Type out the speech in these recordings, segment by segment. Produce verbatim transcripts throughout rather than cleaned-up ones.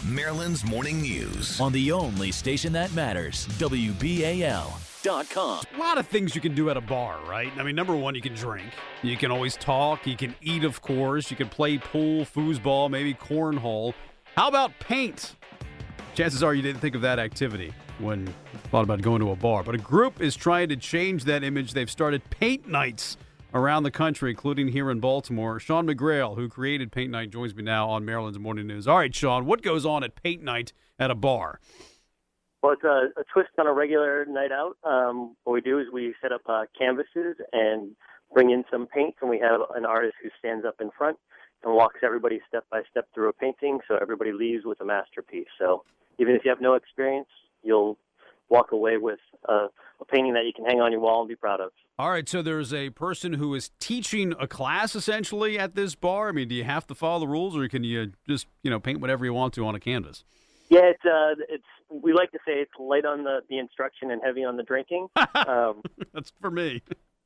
Maryland's Morning News. On the only station that matters, W B A L dot com. A lot of things you can do at a bar, right? I mean, number one, you can drink. You can always talk. You can eat, of course. You can play pool, foosball, maybe cornhole. How about paint? Chances are you didn't think of that activity when you thought about going to a bar. But a group is trying to change that image. They've started paint nights around the country, including here in Baltimore. Sean McGrail, who created Paint Night, joins me now on Maryland's Morning News. All right, Sean, what goes on at Paint Night at a bar? Well, it's a, a twist on a regular night out. Um, what we do is we set up uh, canvases and bring in some paints, and we have an artist who stands up in front and walks everybody step by step through a painting, so everybody leaves with a masterpiece. So even if you have no experience, you'll walk away with uh, a painting that you can hang on your wall and be proud of. All right, so there's a person who is teaching a class essentially at this bar. I mean, do you have to follow the rules, or can you just, you know, paint whatever you want to on a canvas? Yeah, it's uh, it's we like to say it's light on the, the instruction and heavy on the drinking. Um, That's for me.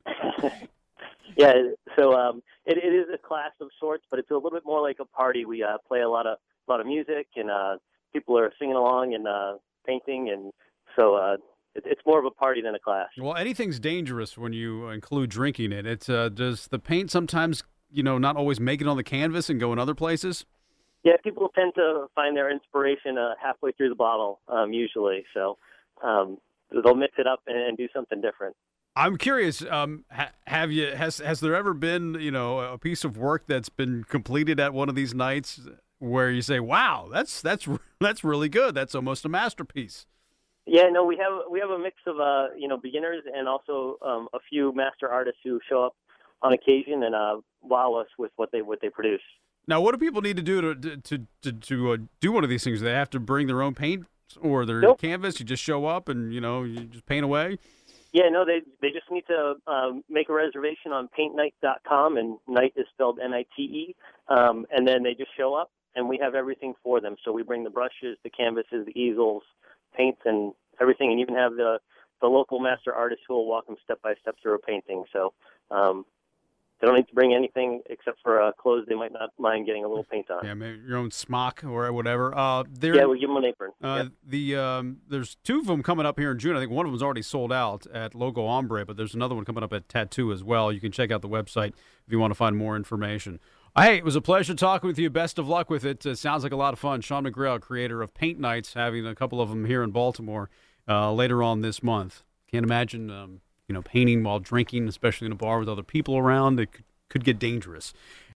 yeah, so um, it, it is a class of sorts, but it's a little bit more like a party. We uh, play a lot of a lot of music, and uh, people are singing along and uh, painting, and so uh, it, it's more of a party than a class. Well, anything's dangerous when you include drinking in it. Uh, does the paint sometimes, you know, not always make it on the canvas and go in other places? Yeah, people tend to find their inspiration uh, halfway through the bottle, um, usually. So um, they'll mix it up and, and do something different. I'm curious. Um, ha- have you has has there ever been, you know, a piece of work that's been completed at one of these nights where you say, "Wow, that's that's that's really good. That's almost a masterpiece." Yeah, no, we have we have a mix of uh, you know beginners and also um, a few master artists who show up on occasion and uh, wow us with what they what they produce. Now, what do people need to do to to to, to uh, do one of these things? Do they have to bring their own paint or their Nope. canvas? You just show up and, you know, you just paint away? Yeah, no, they they just need to um, make a reservation on paint night dot com, and night is spelled N I T E, um, and then they just show up, and we have everything for them. So we bring the brushes, the canvases, the easels, paints, and everything, and even have the, the local master artist who will walk them step by step through a painting. So um, they don't need to bring anything except for uh, clothes they might not mind getting a little paint on. Yeah, maybe your own smock or whatever. Uh, there, Yeah, we give them an apron. Uh, Yep. The um, there's two of them coming up here in June. I think one of them's already sold out at Logo Hombre, but there's another one coming up at Tattoo as well. You can check out the website if you want to find more information. Hey, it was a pleasure talking with you. Best of luck with it. Uh, sounds like a lot of fun. Sean McGrail, creator of Paint Nights, having a couple of them here in Baltimore uh, later on this month. Can't imagine, um, you know, painting while drinking, especially in a bar with other people around. It could, could get dangerous.